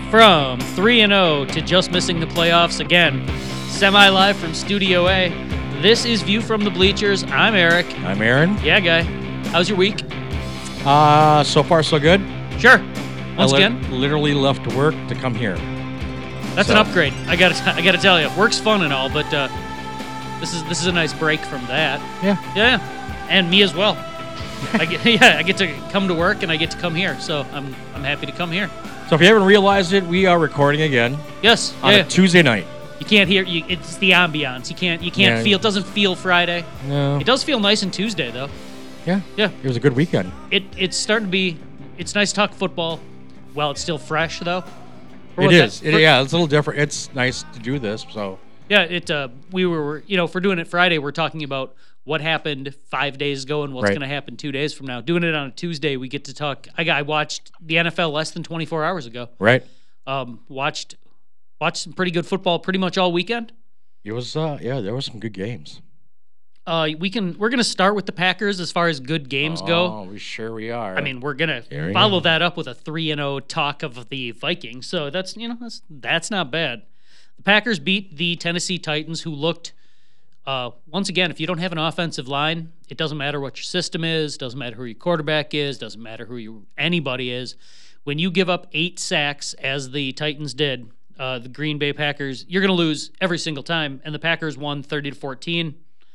From 3-0 to just missing the playoffs again, semi-live from Studio A. This is View from the Bleachers. I'm Eric. I'm Aaron. Yeah, guy. How's your week? So far so good. Sure. Once again, literally left work to come here. That's an upgrade. I gotta tell you, work's fun and all, but this is a nice break from that. Yeah. And me as well. I get to come to work and I get to come here, so I'm happy to come here. So if you haven't realized it, we are recording again. Yes. On a Tuesday night. You can't hear it's the ambiance. You can't feel. It doesn't feel Friday. No. It does feel nice on Tuesday though. Yeah. It was a good weekend. It's starting to be. It's nice to talk football. Well, it's still fresh though. It is. It's a little different. It's nice to do this. So. Yeah. We were if we're doing it Friday, we're talking about what happened 5 days ago and what's going to happen 2 days from now. Doing it on a Tuesday, we get to talk. I watched the NFL less than 24 hours ago. Right. Watched some pretty good football pretty much all weekend. It was there were some good games. We're gonna start with the Packers as far as good games go. Oh, we are. I mean, we're gonna follow that up with a 3-0 talk of the Vikings. So that's not bad. The Packers beat the Tennessee Titans, who looked. Once again, if you don't have an offensive line, it doesn't matter what your system is, doesn't matter who your quarterback is, doesn't matter who anybody is. When you give up 8 sacks, as the Titans did, the Green Bay Packers, you're going to lose every single time. And the Packers won 30-14.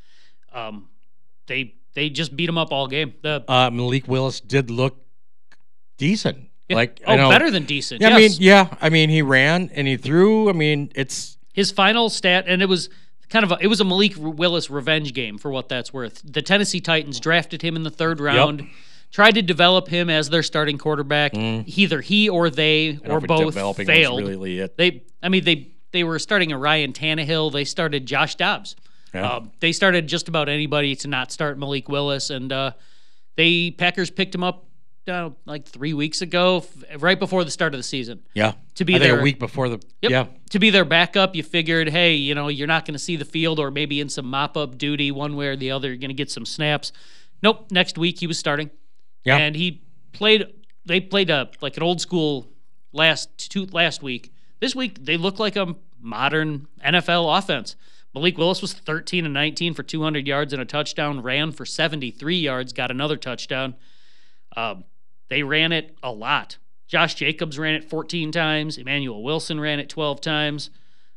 They just beat them up all game. Malik Willis did look decent. Yeah. Better than decent. Yeah, yes. I mean, he ran and he threw. I mean, it's his final stat, and it was it was a Malik Willis revenge game for what that's worth. The Tennessee Titans drafted him in the 3rd round, tried to develop him as their starting quarterback. Either he or they or both failed. Really it. They were starting a Ryan Tannehill. They started Josh Dobbs. Yeah. They started just about anybody to not start Malik Willis, and Packers picked him up like 3 weeks ago, right before the start of the season. Yeah, to be a week before the to be their backup. You figured, hey, you're not going to see the field, or maybe in some mop-up duty, one way or the other, you're going to get some snaps. Nope. Next week he was starting. Yeah, and they played like an old school last week. This week they look like a modern NFL offense. Malik Willis was 13-19 for 200 yards and a touchdown, ran for 73 yards, got another touchdown. They ran it a lot. Josh Jacobs ran it 14 times. Emmanuel Wilson ran it 12 times.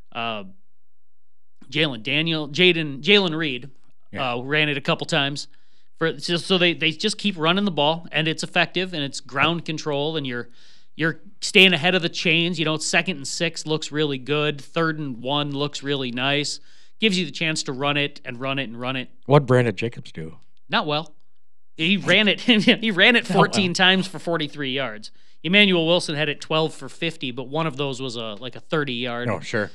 Jalen Reed ran it a couple times. So they just keep running the ball, and it's effective, and it's ground control, and you're staying ahead of the chains. 2nd and 6 looks really good. 3rd and 1 looks really nice. Gives you the chance to run it and run it and run it. What brand did Jacobs do? Not well. He ran it. He ran it 14 times for 43 yards. Emmanuel Wilson had it 12 for 50, but one of those was a 30-yard. Oh, sure.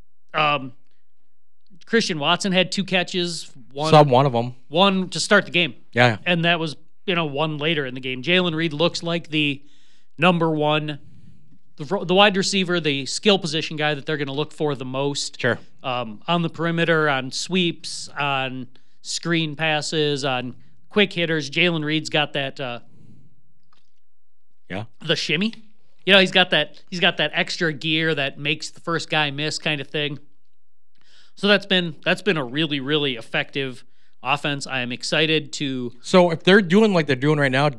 Christian Watson had 2 catches. One of them. One to start the game. Yeah. And that was one later in the game. Jalen Reed looks like the number one, the wide receiver, the skill position guy that they're going to look for the most. Sure. On the perimeter, on sweeps, on screen passes, on quick hitters. Jalen Reed's got that. The shimmy. He's got that extra gear that makes the first guy miss kind of thing. So that's been a really, really effective offense. I am excited to. So if they're doing like they're doing right now,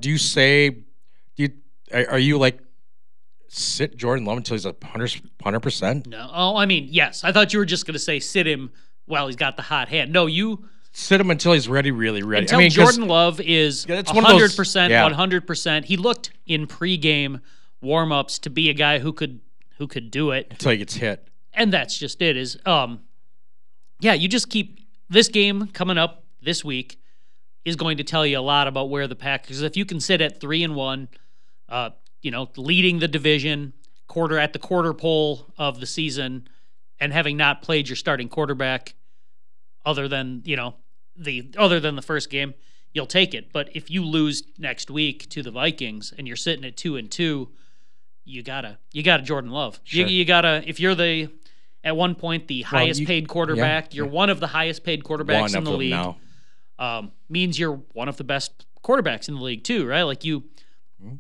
are you like sit Jordan Love until he's 100%? No. Oh, I mean, yes. I thought you were just going to say sit him while he's got the hot hand. No, you sit him until he's really ready. Until Jordan Love is 100%, 100%. He looked in pregame warmups to be a guy who could do it until he gets hit. And that's just it. You just keep this game coming up this week is going to tell you a lot about where the Packers. If you can sit at 3-1, leading the division at the quarter pole of the season, and having not played your starting quarterback, other than the first game, you'll take it. But if you lose next week to the Vikings and you're sitting at 2-2, you gotta Jordan Love. Sure. You gotta, if you're at one point the highest paid quarterback, you're one of the highest paid quarterbacks in the league. Now. Means you're one of the best quarterbacks in the league too, right? Like you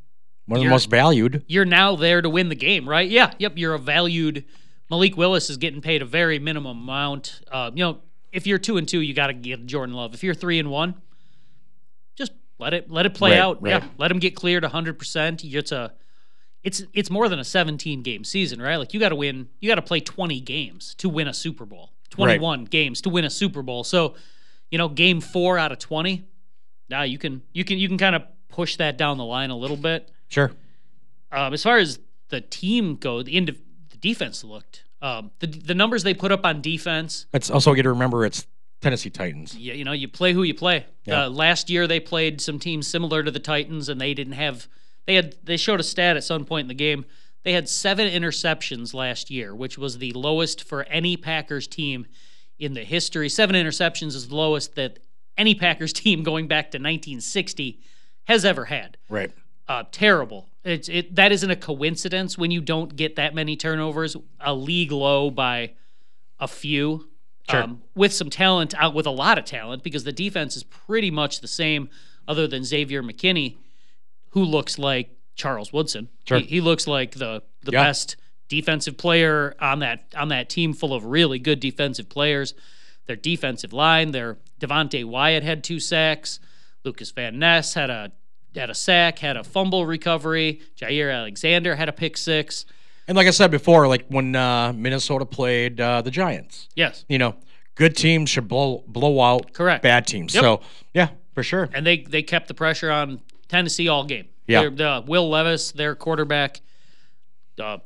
One of the most valued. You're now there to win the game, right? Yeah. Yep. You're a valued. Malik Willis is getting paid a very minimum amount. If you're 2-2, you got to get Jordan Love. If you're 3-1, just let it play out. Right. Yeah. Let him get cleared 100%. It's more than a 17-game season, right? Like you got to win. You got to play 20 games to win a Super Bowl. 21 games to win a Super Bowl. So, game 4 out of 20. Now you can kind of push that down the line a little bit. Sure. As far as the team go, the defense looked. The numbers they put up on defense. It's also good to remember it's Tennessee Titans. Yeah, you play who you play. Yeah. Last year they played some teams similar to the Titans, and they didn't have. They showed a stat at some point in the game. They had 7 interceptions last year, which was the lowest for any Packers team in the history. 7 interceptions is the lowest that any Packers team going back to 1960 has ever had. Right. Terrible. That isn't a coincidence when you don't get that many turnovers. A league low by a few. Sure. With some talent, out with a lot of talent, because the defense is pretty much the same, other than Xavier McKinney, who looks like Charles Woodson. Sure. He looks like the best defensive player on that team, full of really good defensive players. Their defensive line, their Devontae Wyatt had 2 sacks. Lucas Van Ness had a sack, had a fumble recovery. Jair Alexander had a pick 6. And like I said before, like when Minnesota played the Giants. Yes. Good teams should blow out Correct. bad teams. Yep. So, yeah, for sure. And they kept the pressure on Tennessee all game. Yeah. Will Levis, their quarterback, did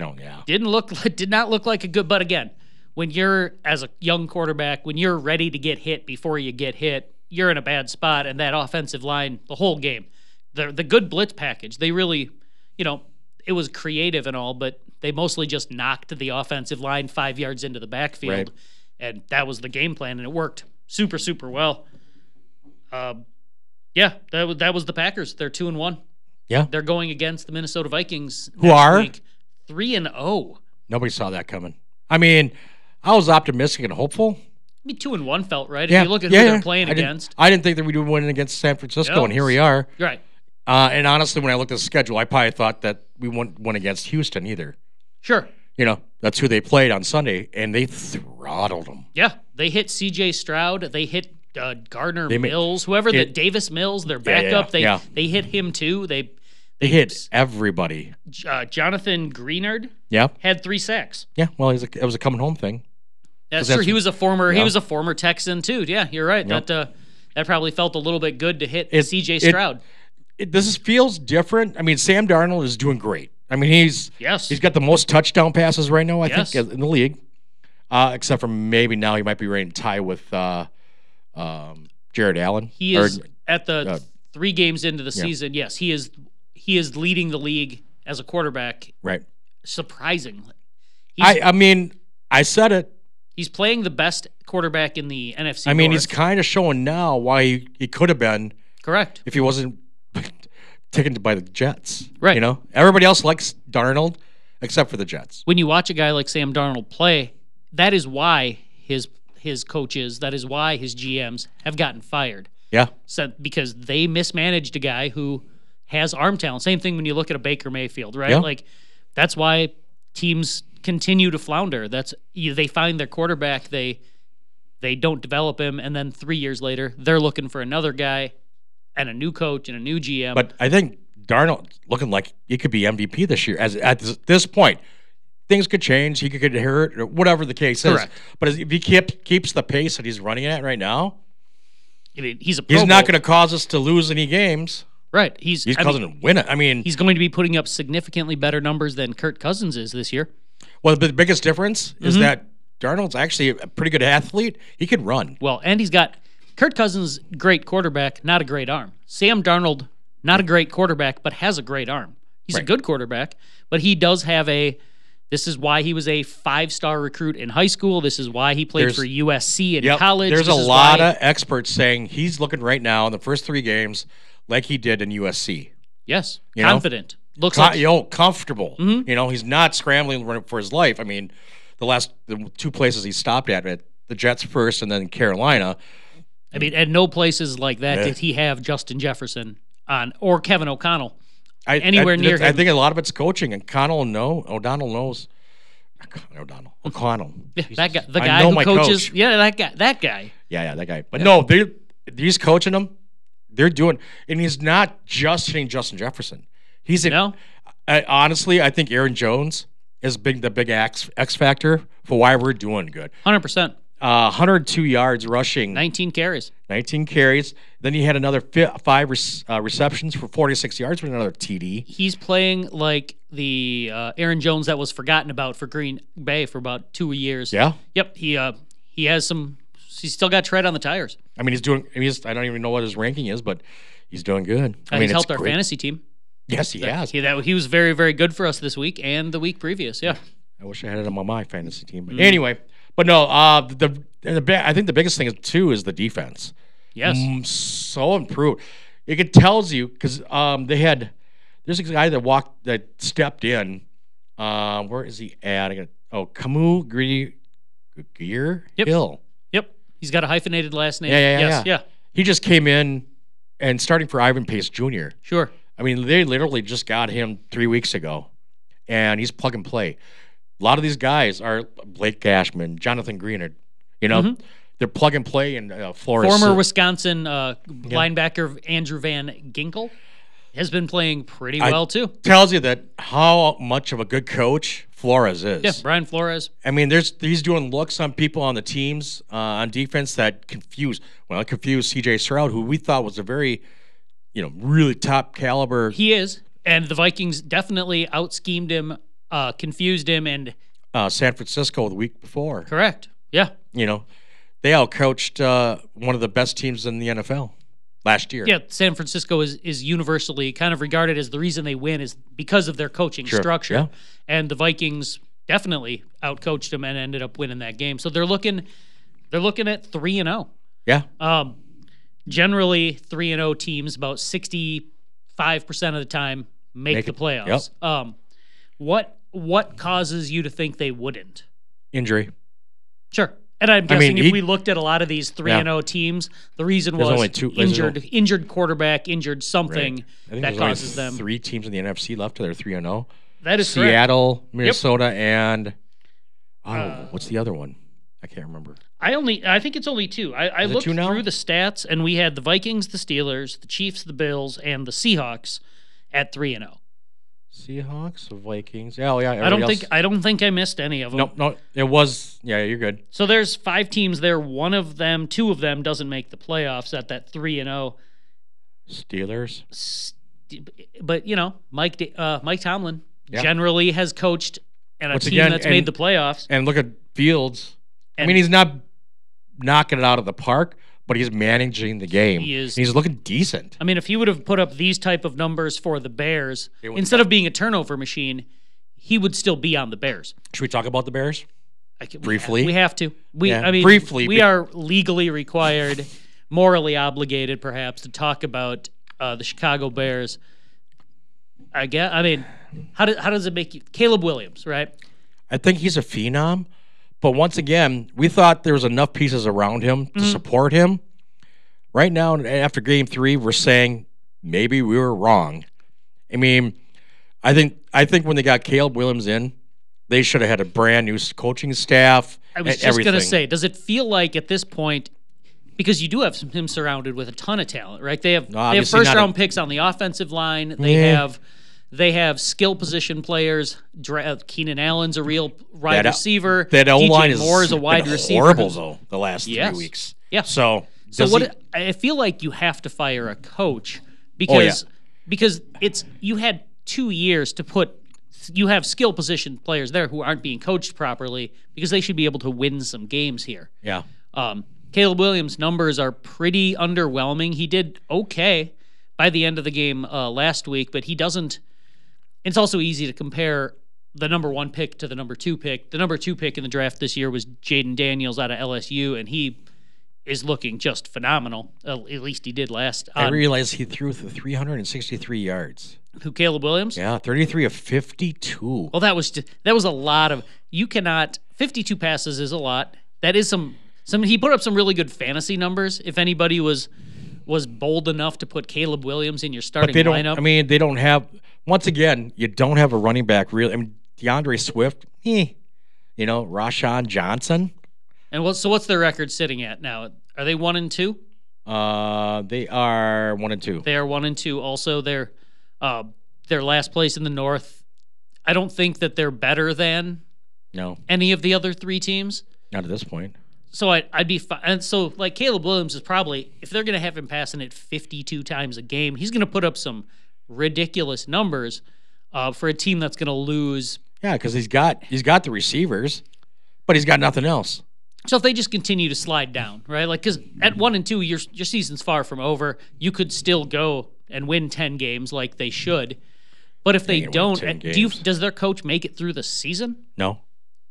not look like a good. But again, when you're as a young quarterback, when you're ready to get hit before you get hit, you're in a bad spot. And that offensive line, the whole game, the good blitz package, they really, it was creative and all, but they mostly just knocked the offensive line 5 yards into the backfield, Right. and that was the game plan, and it worked super, super well. That was the Packers. They're 2-1. Yeah. They're going against the Minnesota Vikings. Who are 3-0. Nobody saw that coming. I mean, I was optimistic and hopeful. 2-1 felt right. Yeah. If you look at who they're playing against. I didn't think that we would win against San Francisco, No. and here we are. Right. And honestly, when I looked at the schedule, I probably thought that we wouldn't win against Houston either. Sure. That's who they played on Sunday, and they throttled them. Yeah. They hit C.J. Stroud. They hit Gardner Mills, Davis Mills, their backup. They hit him too. They hit everybody. Jonathan Greenard Yeah. had 3 sacks. Yeah. Well, it was a coming home thing. That's true. He was a former. Yeah. He was a former Texan too. Yeah, you're right. Yep. That probably felt a little bit good to hit C.J. Stroud. This feels different. I mean, Sam Darnold is doing great. I mean, he's got the most touchdown passes right now, I think, in the league. Except for maybe now he might be ready to tie with Jared Allen. He is at the 3 games into the season. Yes, he is leading the league as a quarterback. Right. Surprisingly. I said it. He's playing the best quarterback in the NFC I mean, North. he's kind of showing now why he could have been. Correct. If he wasn't taken by the Jets. Right. Everybody else likes Darnold except for the Jets. When you watch a guy like Sam Darnold play, that is why his coaches, that is why his GMs have gotten fired. Yeah. So, because they mismanaged a guy who has arm talent. Same thing when you look at a Baker Mayfield, right? Yeah. Like, that's why teams continue to flounder. They find their quarterback, they don't develop him, and then 3 years later, they're looking for another guy and a new coach and a new GM. But I think Darnold looking like he could be MVP this year. At this point, things could change. He could get hurt or whatever the case is. Correct. But if he keeps the pace that he's running at right now, I mean, he's not going to cause us to lose any games. Right. He's causing to win it. I mean, he's going to be putting up significantly better numbers than Kirk Cousins is this year. Well, the biggest difference is that Darnold's actually a pretty good athlete. He can run. Well, and he's got Kirk Cousins, great quarterback, not a great arm. Sam Darnold, not a great quarterback, but has a great arm. He's a good quarterback, but he does have this is why he was a 5-star recruit in high school. This is why he played for USC in college. There's a lot of experts saying he's looking right now in the first 3 games like he did in USC. Yes, confident. Looks comfortable. He's not scrambling for his life. I mean, the 2 places he stopped at the Jets first and then Carolina. I mean, at no places like that did he have Justin Jefferson on or Kevin O'Connell anywhere near him. I think a lot of it's coaching, and O'Donnell knows. O'Connell. Yeah, that guy, the guy who coaches. Coach. Yeah, that guy. Yeah, that guy. But no, he's coaching them. They're doing, and he's not just hitting Justin Jefferson. He's honestly, I think Aaron Jones is the big X factor for why we're doing good. 100%. 102 yards rushing. 19 carries. Then he had another 5 receptions for 46 yards with another TD. He's playing like the Aaron Jones that was forgotten about for Green Bay for about 2 years. Yeah. Yep. He has some. He's still got tread on the tires. I mean, I don't even know what his ranking is, but he's doing good. He's helped our fantasy team. Yes, he has. He was very, very good for us this week and the week previous. Yeah. I wish I had him on my fantasy team. But anyway, but no, I think the biggest thing is the defense. Yes. So improved. It tells you because there's a guy that stepped in. Where is he at? Camus Gear Hill. Yep. He's got a hyphenated last name. Yeah. He just came in and starting for Ivan Pace Jr. Sure. I mean, they literally just got him 3 weeks ago, and he's plug and play. A lot of these guys are Blake Cashman, Jonathan Greenard. They're plug and play. And Flores, former Wisconsin linebacker Andrew Van Ginkel has been playing pretty well too. Tells you that how much of a good coach Flores is. Yeah, Brian Flores. I mean, he's doing looks on people on the teams on defense that confuse C.J. Stroud, who we thought was a very really top caliber. He is, and the Vikings definitely out-schemed him, confused him, and San Francisco the week before. Correct. Yeah. They out-coached one of the best teams in the NFL last year. Yeah, San Francisco is universally kind of regarded as the reason they win is because of their coaching structure. Yeah. And the Vikings definitely out-coached them and ended up winning that game. So they're looking at 3-0. Yeah. Generally, 3-0 teams about 65% of the time make the playoffs. Yep. What causes you to think they wouldn't? Injury. Sure. And I'm guessing if we looked at a lot of these 3-0 teams, the reason was injured quarterback, injured something that causes them. 3 teams in the NFC left that are 3-0. That is Seattle, correct. Minnesota, and what's the other one? I can't remember. I think it's only 2. I looked through the stats, and we had the Vikings, the Steelers, the Chiefs, the Bills, and the Seahawks at 3-0. Seahawks, Vikings. Yeah. I don't think I missed any of them. No. It was. Yeah, you're good. So there's 5 teams there. 2 of them doesn't make the playoffs at that 3-0. Steelers. But Mike Tomlin generally has coached and team that's made the playoffs. And look at Fields. I mean, he's not knocking it out of the park, but he's managing the game. He is. He's looking decent. I mean, if he would have put up these type of numbers for the Bears, instead of being a turnover machine, he would still be on the Bears. Should we talk about the Bears? Briefly? We have to. Briefly. We are legally required, morally obligated, perhaps, to talk about the Chicago Bears. How does it make you? Caleb Williams, right? I think he's a phenom. But once again, we thought there was enough pieces around him to support him. Right now, after Game 3, we're saying maybe we were wrong. I mean, I think when they got Caleb Williams in, they should have had a brand new coaching staff. I was just going to say, does it feel like at this point, because you do have him surrounded with a ton of talent, right? They have first round picks on the offensive line. They have skill position players. Keenan Allen's a real wide receiver. That O-line Moore is a wide receiver. Horrible though the last 3 weeks. Yeah. So I feel like you have to fire a coach because you had 2 years to put. You have skill position players there who aren't being coached properly because they should be able to win some games here. Yeah. Caleb Williams' numbers are pretty underwhelming. He did okay by the end of the game last week, but he doesn't. It's also easy to compare the number 1 pick to the number 2 pick. The number 2 pick in the draft this year was Jaden Daniels out of LSU, and he is looking just phenomenal. At least he did last. I realized he threw for 363 yards. Who, Caleb Williams? Yeah, 33 of 52. Well, that was a lot of. You cannot. 52 passes is a lot. That is some. He put up some really good fantasy numbers. If anybody was bold enough to put Caleb Williams in your starting lineup, they don't have. once again, you don't have a running back really. I mean, DeAndre Swift, Rashawn Johnson. And what's their record sitting at now? Are they 1-2? They are 1-2. They are 1-2. Also, they're last place in the North. I don't think that they're better than any of the other three teams. Not at this point. So I'd be fine. And so, like, Caleb Williams is probably, if they're going to have him passing it 52 times a game, he's going to put up some ridiculous numbers for a team that's going to lose. Yeah, because he's got the receivers, but he's got nothing else. So if they just continue to slide down, right? Like, because at 1-2, your season's far from over. You could still go and win 10 games like they should. But if they don't, does their coach make it through the season? No.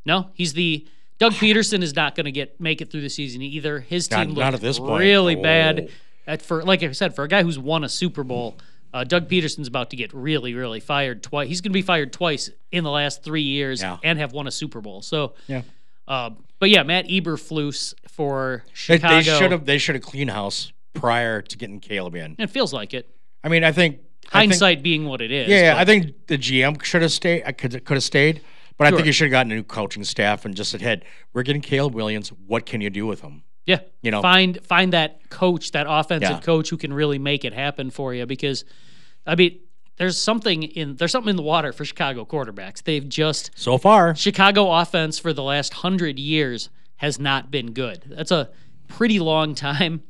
Doug Peterson is not going to make it through the season either. His team not at this point. Really bad. Like I said, for a guy who's won a Super Bowl, Doug Peterson's about to get really, really fired twice. He's going to be fired twice in the last 3 years and have won a Super Bowl. So, but yeah, Matt Eberflus for Chicago. They should have cleaned house prior to getting Caleb in. It feels like it. I mean, I think hindsight being what it is. Yeah, I think the GM should have stayed. Could have stayed. But I think you should have gotten a new coaching staff and just said, "Hey, we're getting Caleb Williams. What can you do with him?" Yeah, find that coach, that offensive coach who can really make it happen for you. Because, I mean, there's something in the water for Chicago quarterbacks. They've just so far Chicago offense for the last 100 years has not been good. That's a pretty long time.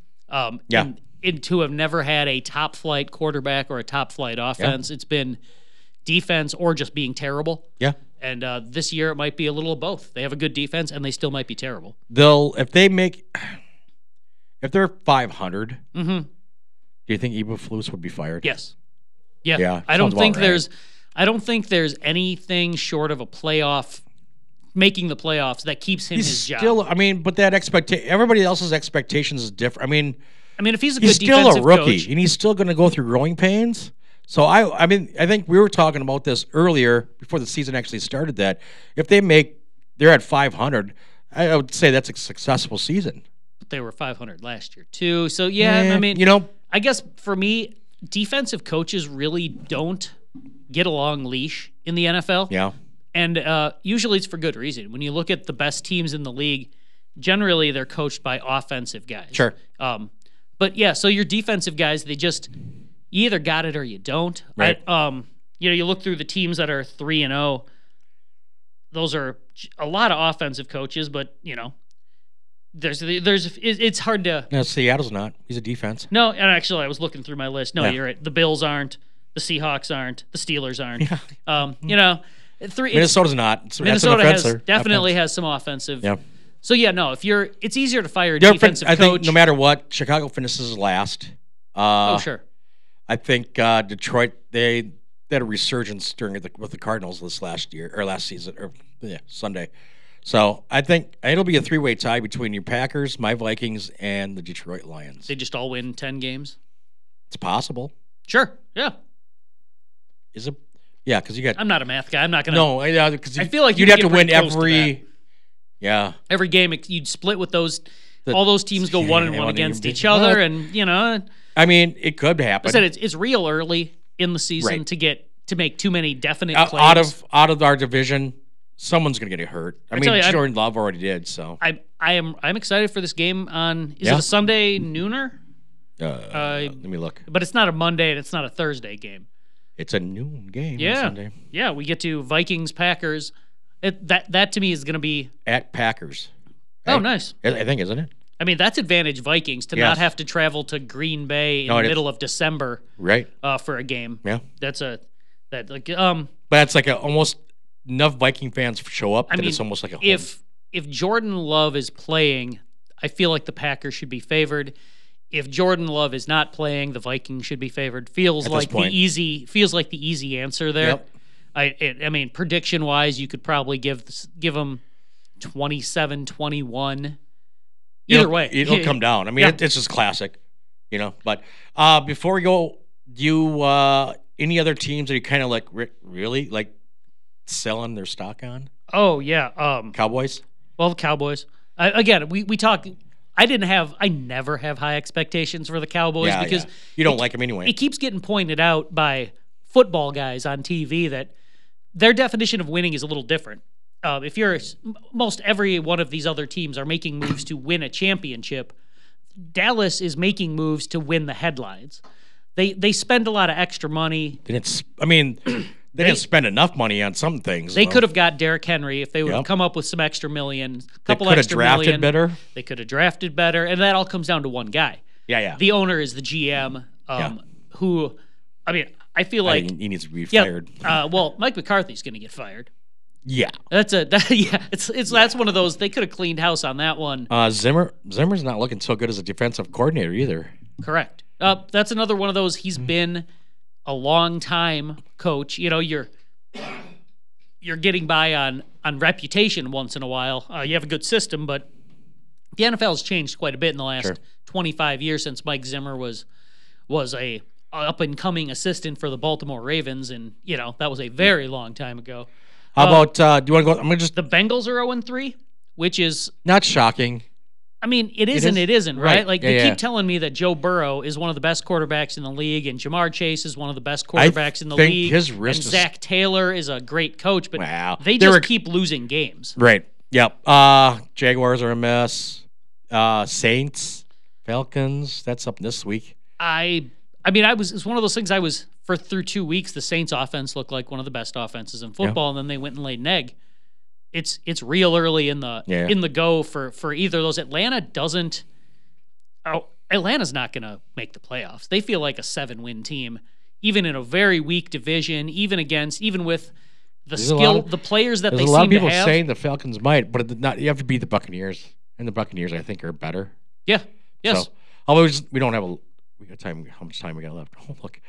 To have never had a top flight quarterback or a top flight offense. It's been defense or just being terrible. Yeah. And this year it might be a little of both. They have a good defense, and they still might be terrible. If they're 500. Do you think Eberflus would be fired? Yes. Yeah. I don't think there's anything short of making the playoffs that keeps him his job. I mean, but everybody else's expectations is different. I mean, if he's a good he's still defensive a rookie, coach, and he's still going to go through growing pains. So I think we were talking about this earlier before the season actually started. That if they're at 500, I would say that's a successful season. But they were 500 last year too. So I guess for me, defensive coaches really don't get a long leash in the NFL. Yeah, and usually it's for good reason. When you look at the best teams in the league, generally they're coached by offensive guys. Sure. But yeah, so your defensive guys, you either got it or you don't. Right. You look through the teams that are 3-0. Those are a lot of offensive coaches, but it's hard to. No, Seattle's not. He's a defense. No, and actually, I was looking through my list. No, you're right. The Bills aren't. The Seahawks aren't. The Steelers aren't. Yeah. Minnesota's not. Minnesota definitely has some offensive. Yeah. So it's easier to fire a defensive coach. I think no matter what, Chicago finishes last. Sure. I think Detroit they had a resurgence with the Cardinals last season or Sunday. So I think it'll be a 3-way tie between your Packers, my Vikings, and the Detroit Lions. They just all win 10 games. It's possible. Sure. Yeah. Is it? Yeah, because you got. I'm not a math guy. I'm not gonna. No, yeah, because I feel like you'd have to win every. Yeah. Every game you'd split with those. All those teams go 1-1 against each other, and I mean, it could happen. I said it's real early in the season to make too many definite claims. Out of our division, someone's going to get hurt. I mean, Jordan Love already did. So I'm excited for this game on. Is it a Sunday nooner? Let me look. But it's not a Monday and it's not a Thursday game. It's a noon game. Yeah. On Sunday. Yeah, we get to Vikings Packers. That to me is going to be at Packers. Oh, nice. I think, isn't it? I mean, that's advantage Vikings to not have to travel to Green Bay in the middle of December, right? For a game. Yeah, But it's like almost enough Viking fans show up. It's almost like a home. If Jordan Love is playing, I feel like the Packers should be favored. If Jordan Love is not playing, the Vikings should be favored. Feels like the easy answer there. Yep. I mean, prediction wise, you could probably give them 27-21. Either way, it'll come down. I mean, it's just classic, But before we go, do you any other teams that you kind of like really like selling their stock on? Oh yeah, Cowboys. Well, the Cowboys. We talk. I never have high expectations for the Cowboys because you don't like them anyway. It keeps getting pointed out by football guys on TV that their definition of winning is a little different. If you're most every one of these other teams are making moves to win a championship, Dallas is making moves to win the headlines. They spend a lot of extra money. They didn't spend enough money on some things. They could have got Derrick Henry if they would have come up with some extra million, couple extra million. Better. They could have drafted better, and that all comes down to one guy. Yeah. The owner is the GM, who, I mean, I feel like he needs to be fired. Well, Mike McCarthy's going to get fired. Yeah, that's one of those. They could have cleaned house on that one. Zimmer's not looking so good as a defensive coordinator either. Correct. That's another one of those. He's been a long time coach. You know, you're getting by on reputation once in a while. You have a good system, but the NFL has changed quite a bit in the last 25 years since Mike Zimmer was a up and coming assistant for the Baltimore Ravens, and that was a very long time ago. How about do you want to go? The Bengals are 0-3, which is not shocking. I mean, it is and it isn't, right? Like they keep telling me that Joe Burrow is one of the best quarterbacks in the league, and Jamar Chase is one of the best quarterbacks in the league. His wrist and Zach Taylor is a great coach, but they keep losing games. Right. Yep. Jaguars are a mess. Saints, Falcons. That's up this week. It's one of those things. Through 2 weeks, the Saints offense looked like one of the best offenses in football, and then they went and laid an egg. It's real early in the go for either of those. Atlanta's not going to make the playoffs. They feel like a 7-win team, even in a very weak division, even with the players that they seem to have. There's a lot of people saying the Falcons might, but you have to beat the Buccaneers, and the Buccaneers I think are better. Yeah. Yes. So, although we don't have we got time. How much time we got left? Oh, look.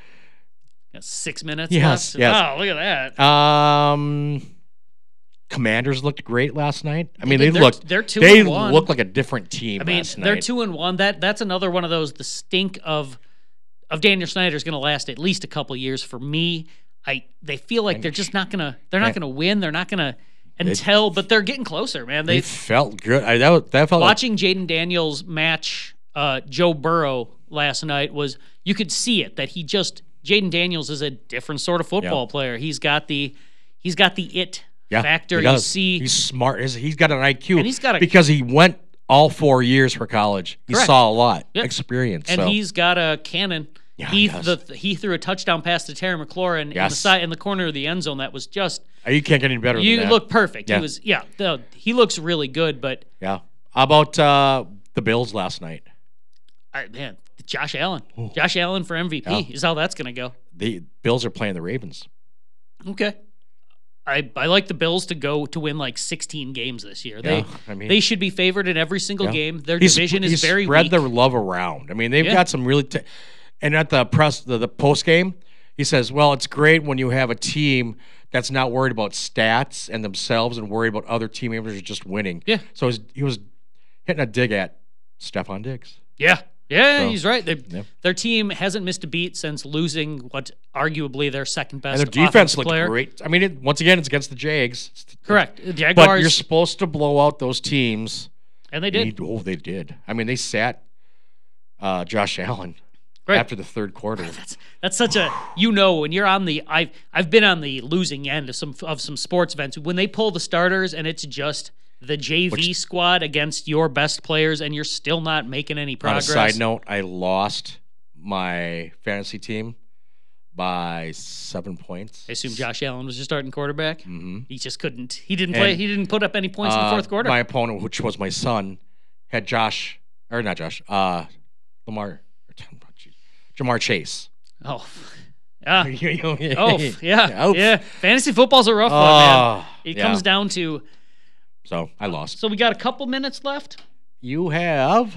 6 minutes left. Yes. Oh, look at that. Commanders looked great last night. I mean, they're 2-1. They looked like a different team. Last night. They're 2-1. That's another one of those. The stink of Daniel Snyder is going to last at least a couple years for me. They feel like they're just not gonna. They're not gonna win. They're not gonna but they're getting closer, man. They felt good. That felt watching Jaden Daniels match Joe Burrow last night you could see it that Jaden Daniels is a different sort of football player. He's got the it factor. He's smart. He's got an IQ. And he's got because he went all 4 years for college. He saw a lot. Experience. And he's got a cannon. Yeah, he threw a touchdown pass to Terry McLaurin in the corner of the end zone. That was just you can't get any better than that. You look perfect. Yeah. He looks really good, but how about the Bills last night? Josh Allen. Ooh. Josh Allen for MVP is how that's going to go. The Bills are playing the Ravens. Okay. I like the Bills to win like 16 games this year. They should be favored in every single game. Their division is very weak. Spread their love around. I mean, they've got some really and at the press the post game, he says, "Well, it's great when you have a team that's not worried about stats and themselves and worried about other team members just winning." Yeah. So he was hitting a dig at Stephon Diggs. Yeah. Yeah, he's right. Their team hasn't missed a beat since losing what arguably their second best. And their defense looked great. I mean, once again, it's against the Jags. Correct. Jaguars. But you're supposed to blow out those teams, and they did. They did. I mean, they sat Josh Allen after the third quarter. That's such a when you're on the I've been on the losing end of some sports events when they pull the starters and it's just the JV squad against your best players, and you're still not making any progress. On a side note, I lost my fantasy team by 7 points. I assume Josh Allen was your starting quarterback. Mm-hmm. He just couldn't. He didn't play. He didn't put up any points in the fourth quarter. My opponent, which was my son, had Jamar Chase. Oh. Yeah. Fantasy football's a rough one, man. It comes down to. So I lost. So we got a couple minutes left. You have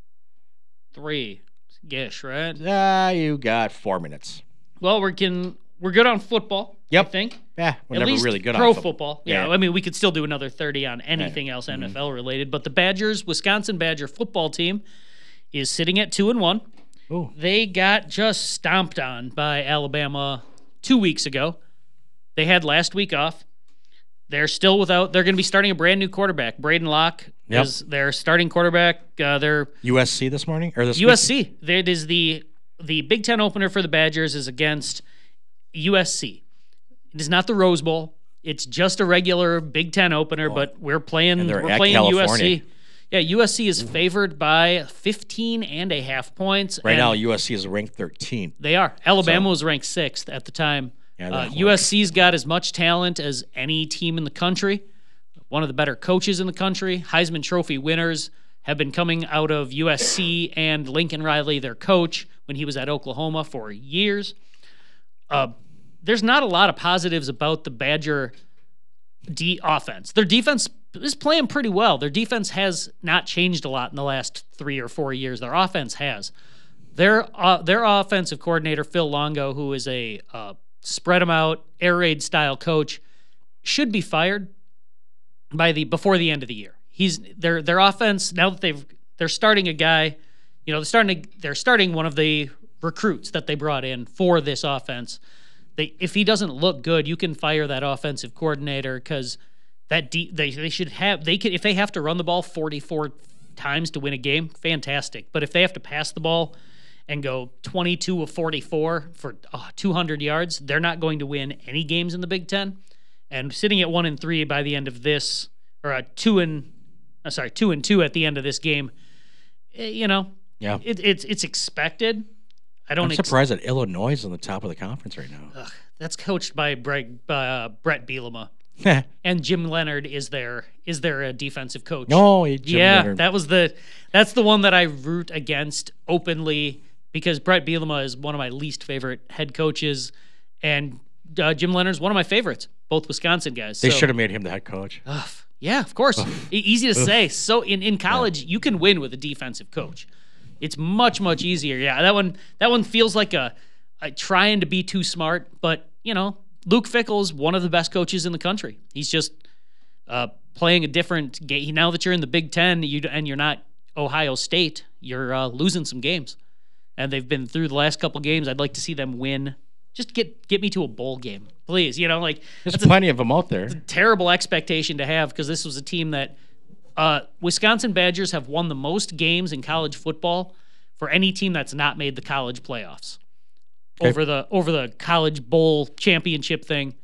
3-ish, right? You got 4 minutes. Well, we're good on football. Yep. I think. Yeah, we're never really good on football. Yeah, I mean, we could still do another 30 on anything else NFL related. But the Wisconsin Badger football team is sitting at 2-1. Ooh. They got just stomped on by Alabama 2 weeks ago. They had last week off. They're still without. They're going to be starting a brand new quarterback. Braden Locke is their starting quarterback. They're USC this morning or this USC. Week? It is the Big Ten opener for the Badgers is against USC. It is not the Rose Bowl. It's just a regular Big Ten opener, but we're playing California. USC. Yeah, USC is favored by 15.5 points. Right now, USC is ranked 13th. They are. Alabama was ranked 6th at the time. Yeah, USC's got as much talent as any team in the country. One of the better coaches in the country. Heisman Trophy winners have been coming out of USC and Lincoln Riley, their coach, when he was at Oklahoma for years. There's not a lot of positives about the Badger offense. Their defense is playing pretty well. Their defense has not changed a lot in the last 3 or 4 years. Their offense has. Their offensive coordinator, Phil Longo, who is a spread them out, air raid style coach, should be fired before the end of the year. Their offense, now that they're starting a guy, they're starting one of the recruits that they brought in for this offense. If he doesn't look good, you can fire that offensive coordinator, because if they have to run the ball 44 times to win a game, fantastic. But if they have to pass the ball and go 22 of 44 for 200 yards, they're not going to win any games in the Big Ten. And sitting at 1-3 by the end of this, or 2-2 at the end of this game, it's expected. I'm surprised that Illinois is on the top of the conference right now. That's coached by Brett Bielema. And Jim Leonard is their defensive coach. No, Jim Leonard. That's the one that I root against openly, because Brett Bielema is one of my least favorite head coaches, and Jim Leonard's one of my favorites. Both Wisconsin guys. They should have made him the head coach. Yeah, of course. Easy to say. So in college, you can win with a defensive coach. It's much, much easier. Yeah, that one feels like a trying to be too smart, but Luke Fickell's one of the best coaches in the country. He's just playing a different game. Now that you're in the Big Ten and you're not Ohio State, you're losing some games. And they've been through the last couple games. I'd like to see them win. Just get me to a bowl game, please. There's plenty of them out there. It's a terrible expectation to have, because this was a team that Wisconsin Badgers have won the most games in college football for any team that's not made the college playoffs. Okay. Over the college bowl championship thing.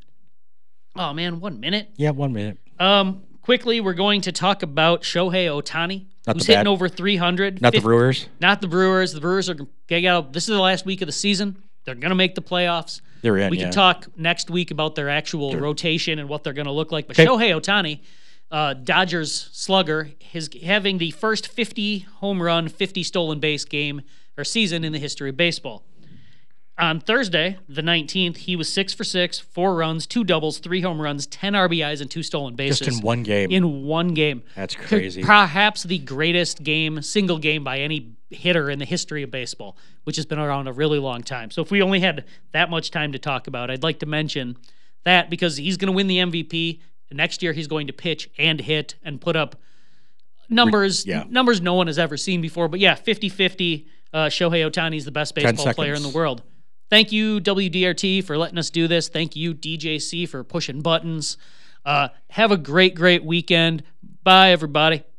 Oh man, 1 minute. Yeah, 1 minute. Quickly, we're going to talk about Shohei Ohtani, who's hitting over 300. Not the Brewers. Not the Brewers. The Brewers this is the last week of the season. They're going to make the playoffs. They're in. We can talk next week about their actual rotation and what they're going to look like. But Shohei Ohtani, Dodgers slugger, is having the first 50 home run, 50 stolen base game or season in the history of baseball. On Thursday, the 19th, he was 6 for 6, 4 runs, 2 doubles, 3 home runs, 10 RBIs, and 2 stolen bases. Just in one game. In one game. That's crazy. Perhaps the greatest single game by any hitter in the history of baseball, which has been around a really long time. So if we only had that much time to talk about, I'd like to mention that, because he's going to win the MVP. Next year, he's going to pitch and hit and put up numbers no one has ever seen before. But yeah, 50-50. Shohei Ohtani is the best baseball player in the world. Thank you, WDRT, for letting us do this. Thank you, DJC, for pushing buttons. Have a great, great weekend. Bye, everybody.